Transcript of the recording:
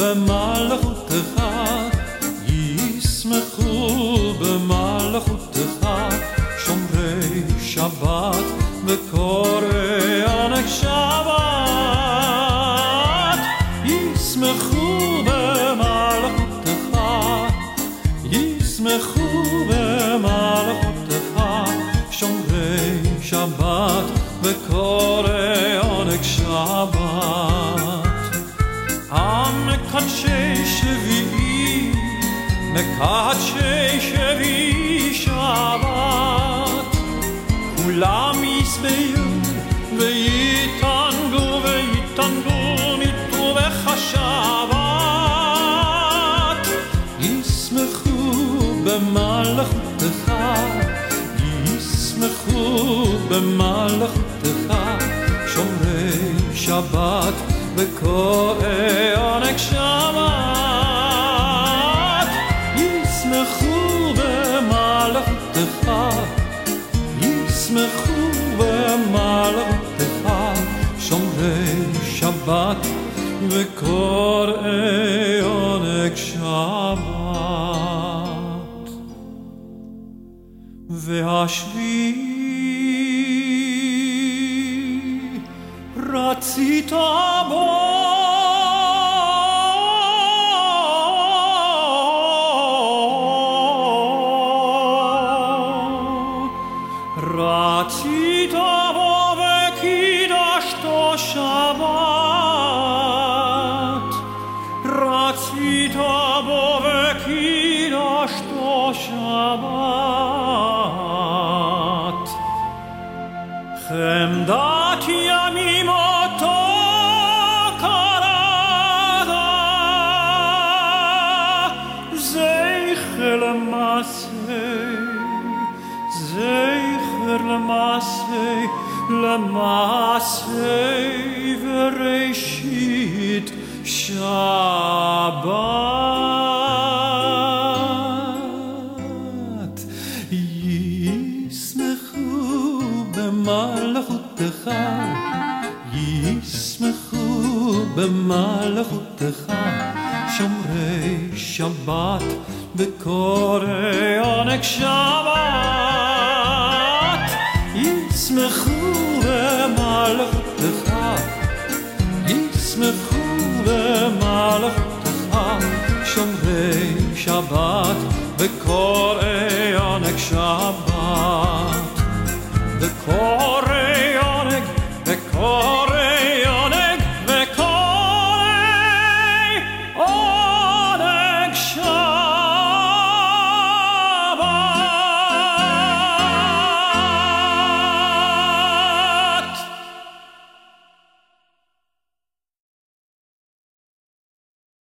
במלכותך, ישמחו במלכותך, שומרי שבת וקוראי עונג שבת. ישמחו במלכותך, ישמחו במלכותך, שומרי שבת וקוראי עונג שבת. המקדשי שביעי, מקדשי שביעי שבת, כולם ישבעו ויתענגו ויתענגו מטובך שבת. ישמחו במלכותך, ישמחו במלכותך, שומרי שבת וקוראי עונג שבת. ישמחו במלכותך, ישמחו במלכותך, שומרי שבת וקוראי עונג שבת. והשביעי רצית בו, רצית בו וקידשתו שבת, רצית בו וקידשתו שבת. חמדת ימים אותו קראת, זכר למעשה, זכר למעשה, למעשה וראשית שבת. ישמחו במלכותך, ישמחו במלכותך, שומרי שבת וקוראי עונג שבת. ישמחו במלכותך, ישמחו במלכותך, שומרי שבת וקוראי עונג שבת.